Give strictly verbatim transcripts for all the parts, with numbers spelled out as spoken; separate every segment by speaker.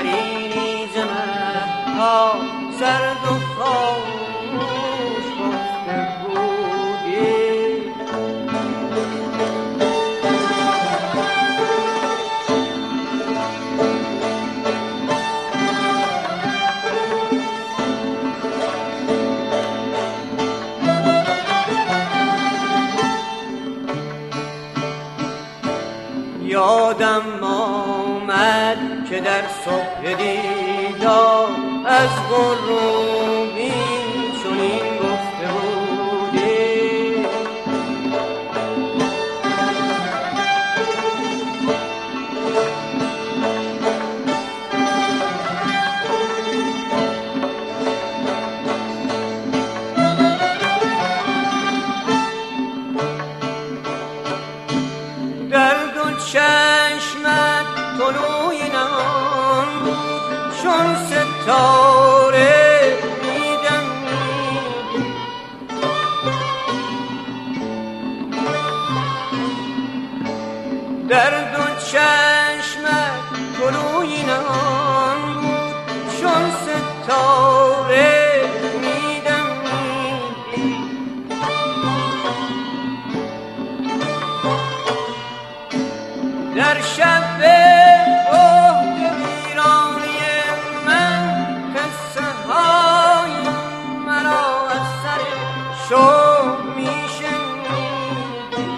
Speaker 1: حریری ز مه‌ها سرد و خاموش گفته بودی. یادم آمد که در صبح دیدار از غروبی چنین گفته بودی. در دو چشمت طلوعی نهان بود چون ستاره می‌دمیدی. در دو چشمت طلوعی نهان بود چون ستاره می‌دمیدی. در شب عهد ویرانی من قصه های مرا از سر شوق میشنیدی.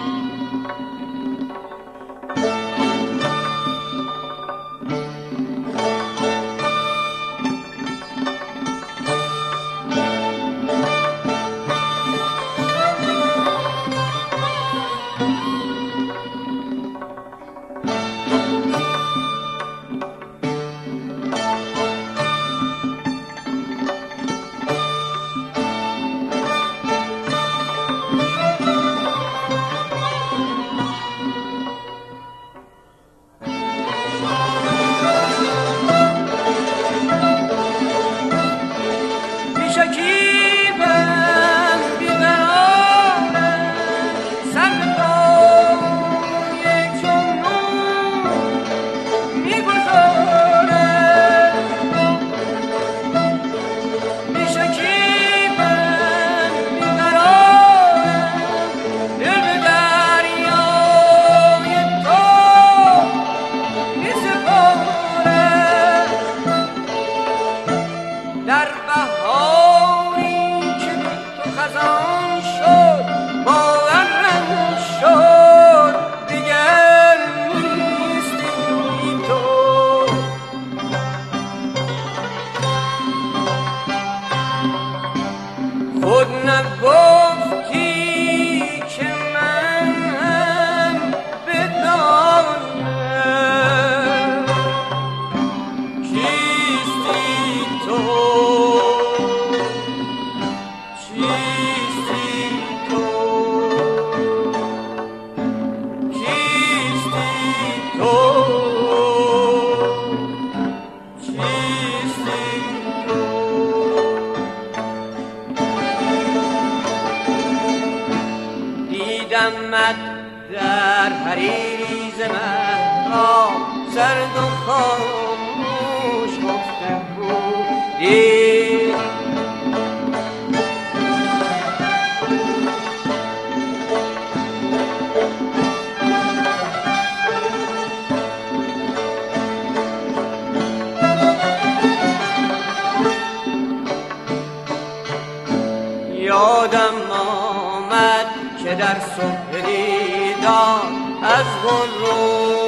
Speaker 1: در بهاری که تو خزان شد باورم شد دیگر نیستی تو. خود نگفتی که من هم بدانم کیستی تو. دیدمت در حریری ز مه‌ها سرد و خاموش گفته بودی. یادم آمد که در صبح دیدار از غروب